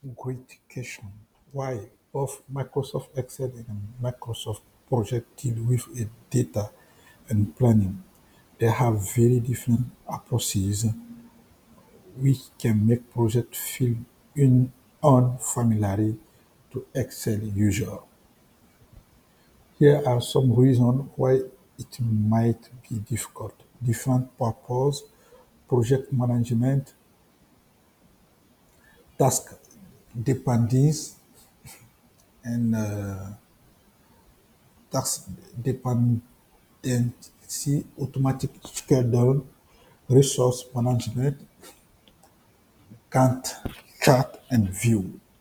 Great question. Why both Microsoft Excel and Microsoft Project deal with data and planning? They have very different approaches which can make project feel unfamiliar to Excel user. Here are some reasons why it might be difficult. Different purpose, project management, task dependencies, and task dependency, automatic schedule, resource management, Gantt chart, and view.